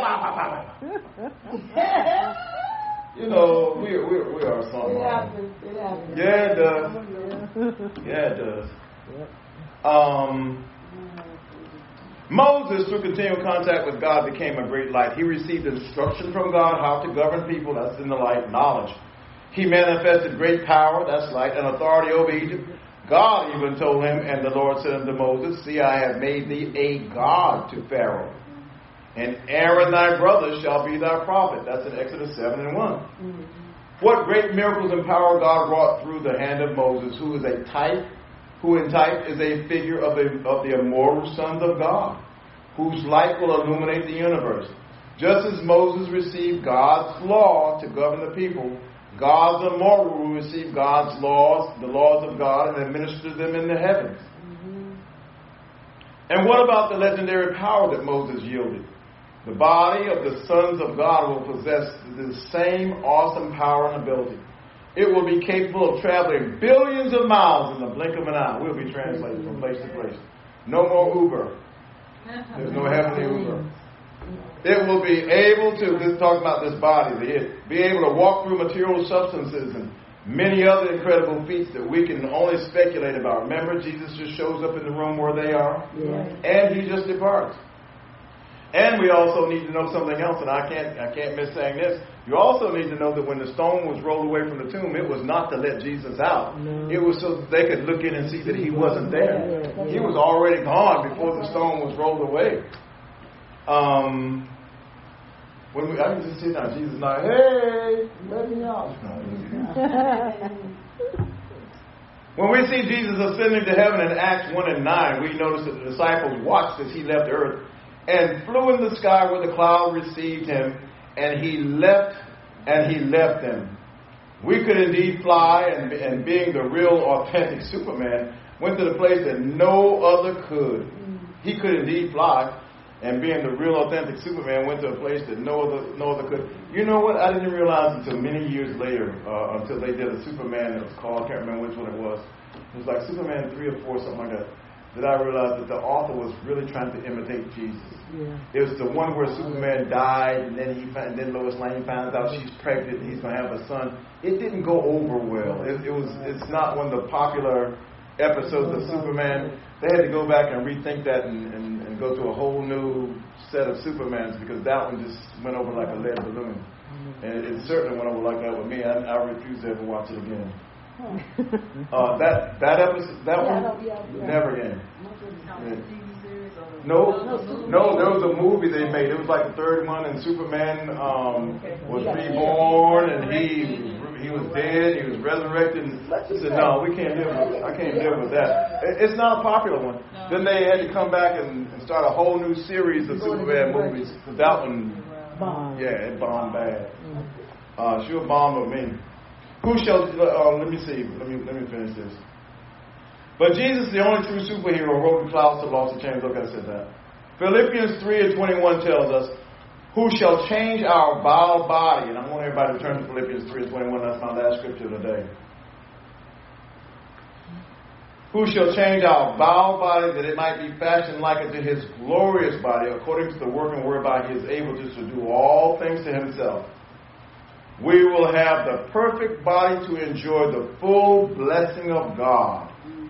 You know, we we we are something. Yeah, it does. Yeah, it does. Um, Moses, through continual contact with God, became a great light. He received instruction from God how to govern people. That's in the light, knowledge. He manifested great power, that's light, and authority over Egypt. God even told him, and the Lord said unto Moses, see, I have made thee a God to Pharaoh, and Aaron thy brother shall be thy prophet. That's in Exodus seven and one. Mm-hmm. What great miracles and power God wrought through the hand of Moses, who is a type, who in type is a figure of the, of the immortal sons of God, whose light will illuminate the universe. Just as Moses received God's law to govern the people, God's immortal will receive God's laws, the laws of God, and administer them in the heavens. Mm-hmm. And what about the legendary power that Moses yielded? The body of the sons of God will possess the same awesome power and ability. It will be capable of traveling billions of miles in the blink of an eye. We'll be translated from place to place. No more Uber. There's no heavenly Uber. It will be able to, this is talking about this body, be able to walk through material substances and many other incredible feats that we can only speculate about. Remember, Jesus just shows up in the room where they are, yeah. and he just departs. And we also need to know something else, and I can't I can't miss saying this. You also need to know that when the stone was rolled away from the tomb, it was not to let Jesus out. No. It was so that they could look in and see that he wasn't there. Yeah, yeah. He was already gone before the stone was rolled away. Um... When we, I can just sit down, Jesus is like, hey, let me out. When we see Jesus ascending to heaven in Acts one and nine, we notice that the disciples watched as he left earth and flew in the sky where the cloud received him, and he left, and he left them. We could indeed fly, and, and being the real authentic Superman, went to the place that no other could. He could indeed fly. And being the real authentic Superman, went to a place that no other no other could. You know what? I didn't realize until many years later, uh, until they did a Superman that was called, I can't remember which one it was. It was like Superman three or four, something like that. That I realized that the author was really trying to imitate Jesus. Yeah. It was the one where Superman died, and then he and then Lois Lane finds out she's pregnant and he's going to have a son. It didn't go over well. It, it was. It's not one of the popular episodes of Superman. They had to go back and rethink that and, and, and go to a whole new set of Supermans, because that one just went over like a lead balloon. And it, it certainly went over like that with me. I, I refuse to ever watch it again. Uh, that that episode, that one, never again. Yeah. No, no, there was a movie they made. It was like the third one, and Superman um, was reborn, and he he was dead, he was resurrected. And I said, no, we can't live with I can't live with that. It's not a popular one. No. Then they had to come back and, and start a whole new series of Superman movies. Because that one, bomb. yeah, it bombed bad. Uh, she was bomb with me. Who shall? Uh, let me see. Let me let me finish this. But Jesus, the only true superhero, wrote the clouds to lost the chains. Look, I said that. Philippians three and twenty-one tells us, who shall change our vile body. And I want everybody to turn to Philippians three and twenty-one. That's my last scripture today. Who shall change our vile body that it might be fashioned like unto his glorious body, according to the working whereby he is able to subdue all things to himself. We will have the perfect body to enjoy the full blessing of God.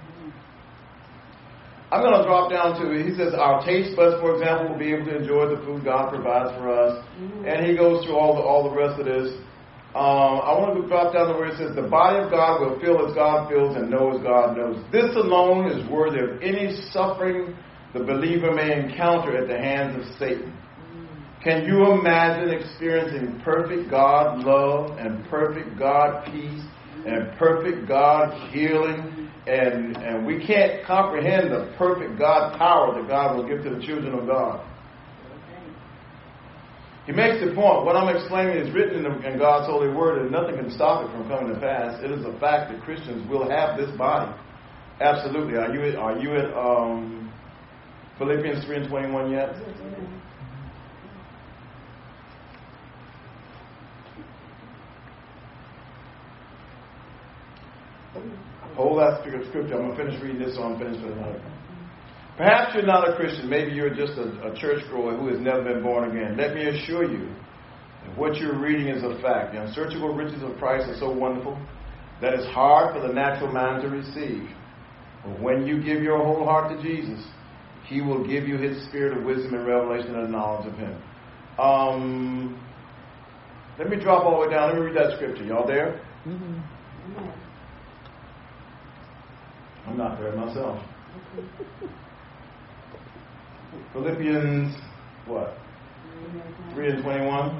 I'm going to drop down to, he says, our taste buds, for example, will be able to enjoy the food God provides for us. Mm-hmm. And he goes through all the all the rest of this. Um, I want to drop down to where it says, the body of God will feel as God feels and know as God knows. This alone is worthy of any suffering the believer may encounter at the hands of Satan. Mm-hmm. Can you imagine experiencing perfect God love and perfect God peace and perfect God healing? And and we can't comprehend the perfect God power that God will give to the children of God. He makes the point. What I'm explaining is written in, the, in God's holy word, and nothing can stop it from coming to pass. It is a fact that Christians will have this body. Absolutely. Are you are you at um, Philippians three and twenty-one yet? Hold that scripture. I'm going to finish reading this, so I'm finished for the night. Perhaps you're not a Christian. Maybe you're just a, a churchgoer who has never been born again. Let me assure you that what you're reading is a fact. The unsearchable riches of Christ are so wonderful that it's hard for the natural man to receive. But when you give your whole heart to Jesus, he will give you his spirit of wisdom and revelation and knowledge of him. Um, let me drop all the way down. Let me read that scripture. Y'all there? Mm-hmm. I'm not there myself. Philippians, what? three and twenty-one?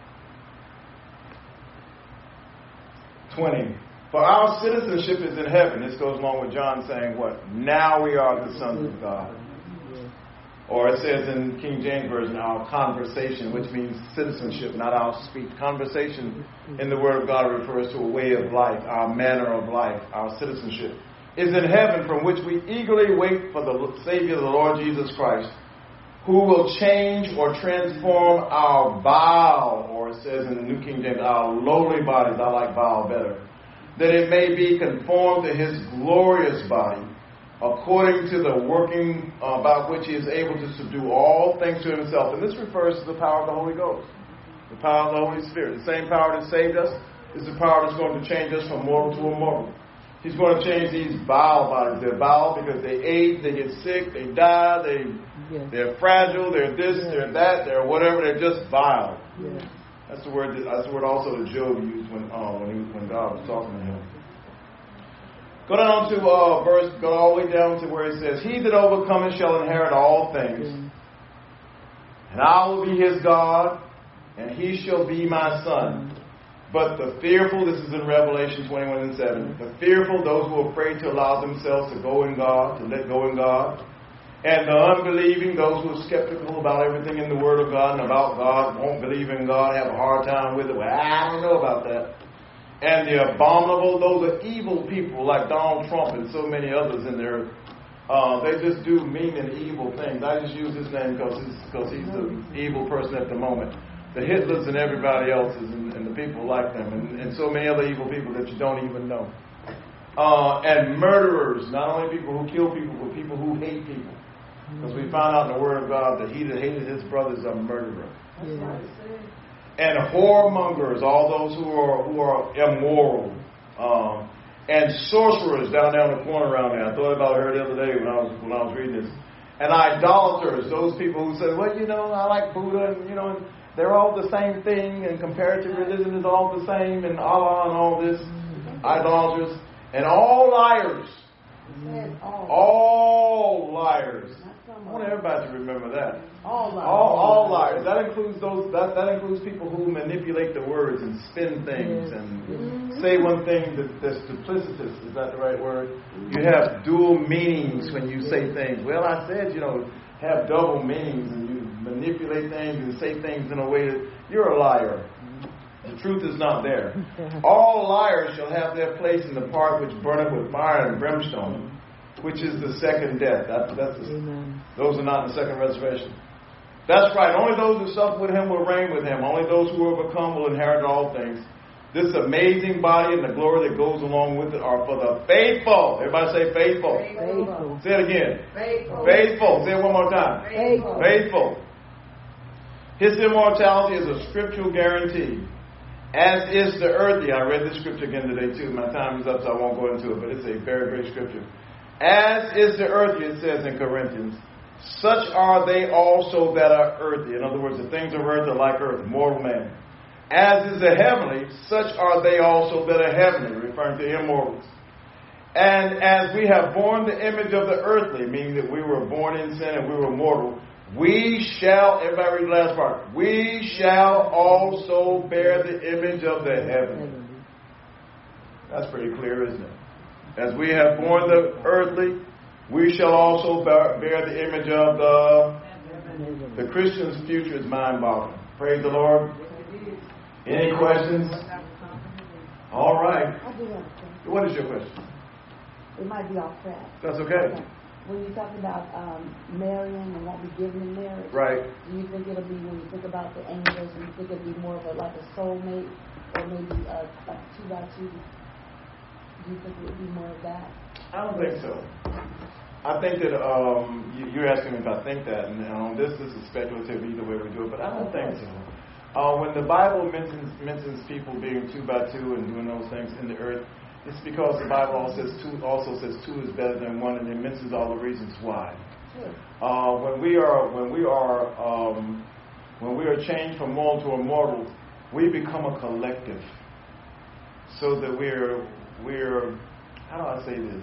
twenty. For our citizenship is in heaven. This goes along with John saying what? Now we are the sons of God. Or it says in King James Version, our conversation, which means citizenship, not our speech. Conversation in the Word of God refers to a way of life, our manner of life, our citizenship is in heaven, from which we eagerly wait for the Savior, the Lord Jesus Christ, who will change or transform our vile, or it says in the New King James, our lowly bodies. I like vile better. That it may be conformed to his glorious body, according to the working about which he is able to subdue all things to himself. And this refers to the power of the Holy Ghost, the power of the Holy Spirit. The same power that saved us is the power that's going to change us from mortal to immortal. He's going to change these vile bodies. They're vile because they age, they get sick, they die, they, yes. they're fragile, they're this, yes. they're that, they're whatever. They're just vile. Yes. That's the word. That, that's the word also that Job used when uh, when, he, when God was talking to him. Go down to uh, verse. Go all the way down to where it says, "He that overcometh shall inherit all things, yes. and I will be his God, and he shall be my son." But the fearful, this is in Revelation twenty-one and seven, the fearful, those who are afraid to allow themselves to go in God, to let go in God, and the unbelieving, those who are skeptical about everything in the Word of God and about God, won't believe in God, have a hard time with it. Well, I don't know about that. And the abominable, those are evil people like Donald Trump and so many others in there. Uh, they just do mean and evil things. I just use his name because he's, because he's the evil person at the moment. The Hitlers and everybody else is, and, and the people like them, and, and so many other evil people that you don't even know. Uh, and murderers, not only people who kill people, but people who hate people. Because we found out in the Word of God that he that hated his brother is a murderer. Yeah. And whoremongers, all those who are who are immoral. Um, and sorcerers down there in the corner around there. I thought about her the other day when I was when I was reading this. And idolaters, those people who say, well, you know, I like Buddha, and you know, and they're all the same thing, and comparative religion is all the same, and Allah and all this. Mm-hmm. Idolaters. And all liars. Mm-hmm. All. all liars. I want everybody to remember that. All liars. All, all liars. That includes those. That, that includes people who manipulate the words and spin things and mm-hmm. say one thing that, that's duplicitous. Is that the right word? Mm-hmm. You have dual meanings when you say things. Well, I said, you know, have double meanings, and you manipulate things and say things in a way that you're a liar. The truth is not there. All liars shall have their place in the part which burneth with fire and brimstone, which is the second death. That, that's the, Amen. those are not in the second resurrection. That's right. Only those who suffer with him will reign with him. Only those who overcome will inherit all things. This amazing body and the glory that goes along with it are for the faithful. Everybody say faithful. Faithful. Say it again. Faithful. Faithful. Say it one more time. Faithful. Faithful. His immortality is a scriptural guarantee, as is the earthly. I read this scripture again today too. My time is up, so I won't go into it, but it's a very great scripture. As is the earthly, it says in Corinthians, such are they also that are earthly. In other words, the things of earth are like earth, mortal man. As is the heavenly, such are they also that are heavenly, referring to immortals. And as we have borne the image of the earthly, meaning that we were born in sin and we were mortal, we shall, everybody read the last part, we shall also bear the image of the heavenly. That's pretty clear, isn't it? As we have borne the earthly, we shall also bear, bear the image of the... The Christian's future is mind-boggling. Praise the Lord. Any questions? All right. I do have a question. What is your question? It might be off track. That's okay. When you talk about um, marrying and won't be given in marriage, Right. do you think it'll be, when you think about the angels, do you think it'll be more of a, like a soulmate, or maybe uh, like two by two? Do you think it would be more of that? I don't think so. I think that um, you, you're asking me if I think that, and um, this, this is speculative either way we do it, but I don't think so. Uh, when the Bible mentions mentions people being two by two and doing those things in the earth, it's because the Bible also says two, also says two is better than one, and it mentions all the reasons why. Sure. Uh, when we are when we are um, when we are changed from mortal to immortal, we become a collective, so that we're we're how do I say this?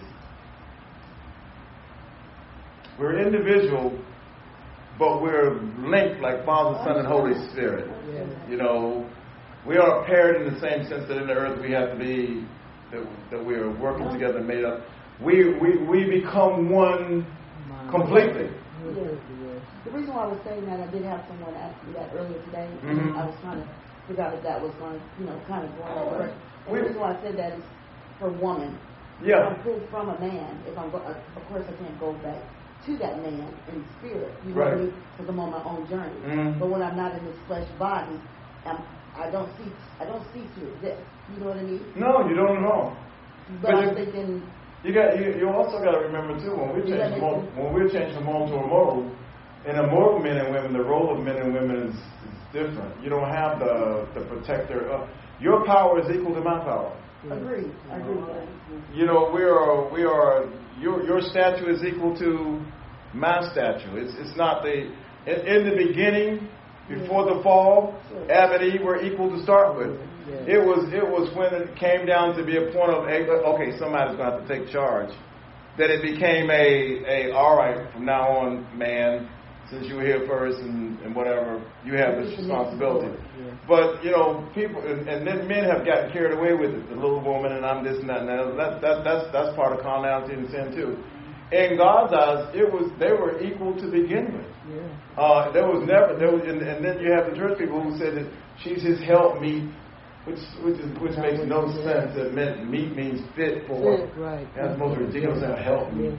We're individual, but we're linked like Father, Son, and Holy Spirit. Yes. You know, we are paired in the same sense that in the earth we have to be, that, that we are working together and made up. We, we, we become one completely. Yes. The reason why I was saying that, I did have someone ask me that earlier today. Mhm. I was trying to figure out if that was going to, you know, kind of going over. And We- the reason why I said that is for woman. Yeah. If I'm pulled from a man, if I'm, go- of course I can't go back to that man in spirit, you know what I Right. mean? Because I'm on my own journey. Mhm. But when I'm not in this flesh body, I'm, I don't see, I don't cease to exist. You know what I mean? No, you don't at all. But, But I'm you- thinking, You got you, you also got to remember too, when we change Yeah, from mortal, when we're changed from mortal to immortal, in immortal men and women, the role of men and women is, is different. You don't have the the protector. Of, your power is equal to my power. agreed, I agree with that. You know, we are we are your your statue is equal to my statue. It's it's not the in, in the beginning, before the fall, Adam and Eve were equal to start with. It was it was when it came down to be a point of okay, somebody's going to have to take charge. That it became a a all right from now on, man. Since you were here first and, and whatever, you have this responsibility. But, you know, people, and, and then men have gotten carried away with it. The little woman and I'm this and that and that. that, that that's, that's part of carnality and sin, too. In God's eyes, it was they were equal to begin with. Uh, there was never, there was, and, and then you have the church people who said that she's his helpmeet, which which is, which makes no sense. That meant meat means fit for. Fit, right. That's the most ridiculous thing, helpmeet.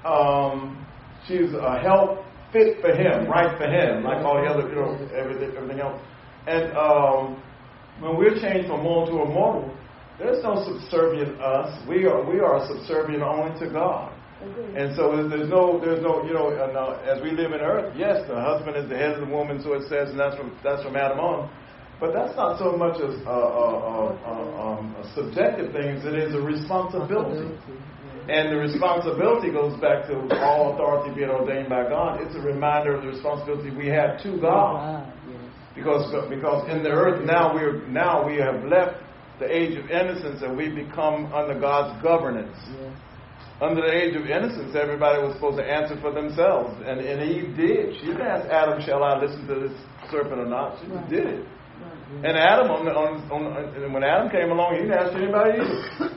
Um, she's a help. Fit for him, right for him, like all the other, you know, everything, everything else. And um, when we're changed from mortal to immortal, there's no subservient us. We are we are subservient only to God. And so there's no there's no you know and, uh, as we live in earth, yes, the husband is the head of the woman, so it says, and that's from that's from Adam on. But that's not so much as a, a, a, a, um, a subjective thing as it is a responsibility. And the responsibility goes back to all authority being ordained by God. It's a reminder of the responsibility we have to God. Because because in the earth now we're now we have left the age of innocence and we've become under God's governance. Under the age of innocence, everybody was supposed to answer for themselves, and, and Eve did. She didn't ask Adam, "Shall I listen to this serpent or not?" She just did it. And Adam, on, on, on when Adam came along, he didn't ask anybody either.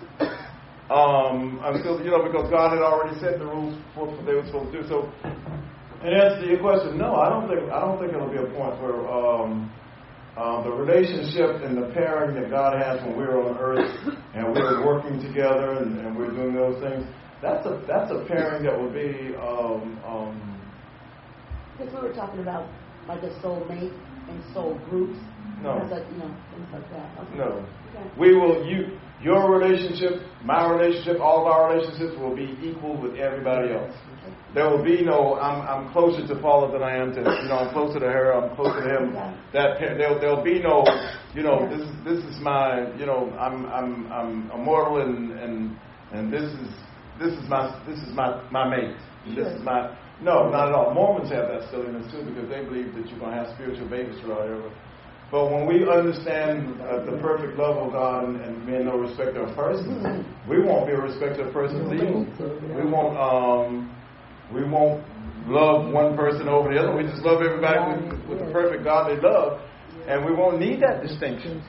Um, until, you know, because God had already set the rules for what they were supposed to do. So, in answer to your question, no, I don't think I don't think it'll be a point where um, uh, the relationship and the pairing that God has when we're on earth and we're working together and, and we're doing those things. that's a that's a pairing that would be. Um, um, Because we were talking about like a soulmate and soul groups. No. Because, like, you know, things like that. Okay. no, Okay. we will. You, your relationship, my relationship, all of our relationships will be equal with everybody else. There will be no. I'm I'm closer to Paula than I am to. You know, I'm closer to her. I'm closer to him. Yeah. That there there'll be no. You know, this is this is my. You know, I'm I'm I'm immortal and and and this is this is my this is my my mate. This is my. No, not at all. Mormons have that silliness too because they believe that you're going to have spiritual babies throughout ever. But when we understand uh, the perfect love of God and, and being no respecter of persons, we won't be a respecter of persons either. We won't. Um, we won't love one person over the other. We just love everybody with, with the perfect godly love, and we won't need that distinction.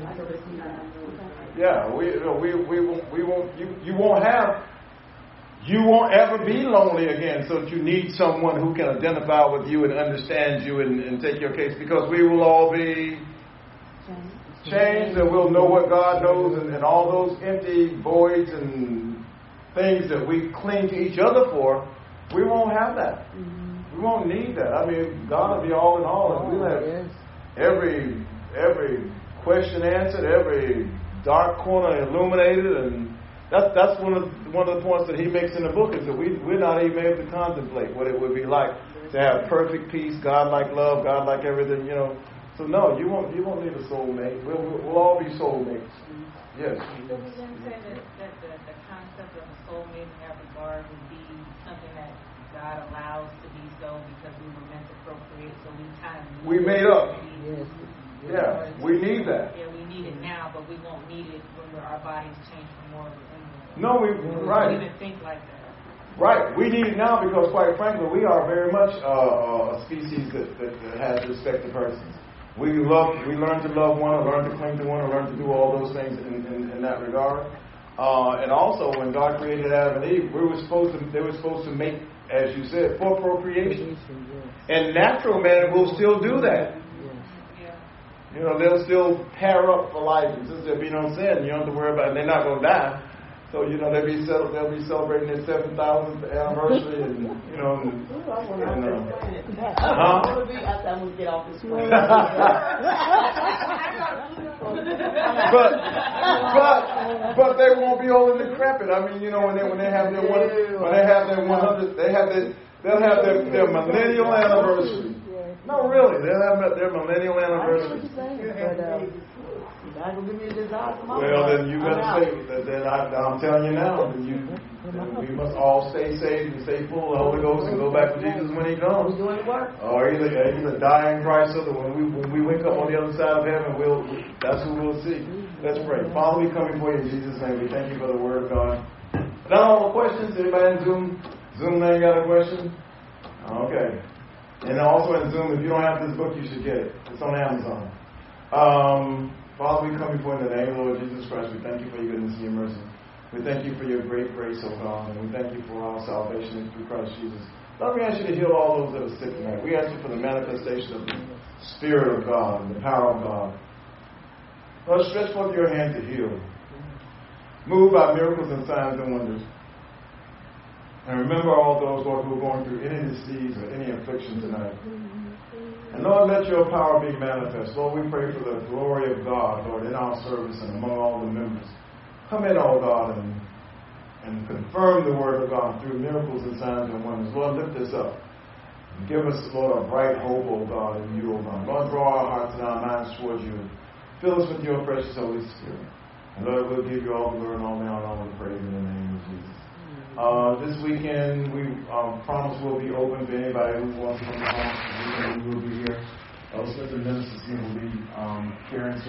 Yeah, we you know, we we won't we won't you you won't have. You won't ever be lonely again, so that you need someone who can identify with you and understand you and, and take your case, because we will all be changed and we'll know what God knows, and, and all those empty voids and things that we cling to each other for, we won't have that. We won't need that. I mean, God will be all in all, and we'll have every every question answered, every dark corner illuminated, and That's that's one of one of the points that he makes in the book, is that we we're not even able to contemplate what it would be like to have perfect peace, God-like love, God-like everything, you know. So no, you won't you won't need a soulmate. We'll we'll all be soulmates. Yes. So we then say that, that the, the concept of a soulmate in that regard would be something that God allows to be so because we were meant to procreate, so we kind of We made up. Yes. Yeah, we need that. Yeah, we need it now, but we won't need it when we're, our bodies change from more of an No, we right. We don't even think like that. Right. We need it now because, quite frankly, we are very much uh, a species that, that, that has respect to persons. We love, we learn to love one, or learn to cling to one, or learn to do all those things in, in, in that regard. Uh, and also, when God created Adam and Eve, we were supposed to, they were supposed to make, as you said, for procreation. And natural man will still do that. You know, they'll still pair up for life. And since there'll be no sin, you don't have to worry about it. They're not going to die. So, you know, they'll be cel- they'll be celebrating their seven thousandth anniversary, and, you know, and, and uh, huh? I'm going to get off this plane. but, but, but they won't be old and decrepit. I mean, you know, when they when they have their one, when they have their one hundred, they have their they'll have their, their millennial anniversary. No, really, they'll have their millennial anniversary. God will give me a desire for my Well, life. then you better say that. Then I, I'm telling you now, that you, that we must all stay saved and stay full of the Holy Ghost and go back to Jesus when He comes. We're doing the work. Or either either die in Christ, or that when we when we wake up on the other side of heaven, we'll that's who we'll see. Let's pray. Father, we come before you in Jesus' name. We thank you for the Word of God. Now, all the questions. Anybody in Zoom? Zoom ain't got a question? Okay. And also in Zoom, if you don't have this book, you should get it. It's on Amazon. Um, Father, we come before you in the name of the Lord Jesus Christ. We thank you for your goodness and your mercy. We thank you for your great grace, O God. And we thank you for our salvation through Christ Jesus. Lord, we ask you to heal all those that are sick tonight. We ask you for the manifestation of the Spirit of God and the power of God. Lord, stretch forth your hand to heal. Move by miracles and signs and wonders. And remember all those, Lord, who are going through any disease or any affliction tonight. And Lord, let your power be manifest. Lord, we pray for the glory of God, Lord, in our service and among all the members. Come in, oh God, and, and confirm the word of God through miracles and signs and wonders. Lord, lift us up. And give us, Lord, a bright hope, oh God, in you, oh God. Lord, draw our hearts and our minds towards you. Fill us with your precious Holy Spirit. And Lord, we'll give you all the glory and all the honor and all the praise in the name of Jesus. Uh, this weekend, we um, promise we'll be open to anybody who wants to come to the conference. We will be here. Uh, Smith and Minister will be um, carrying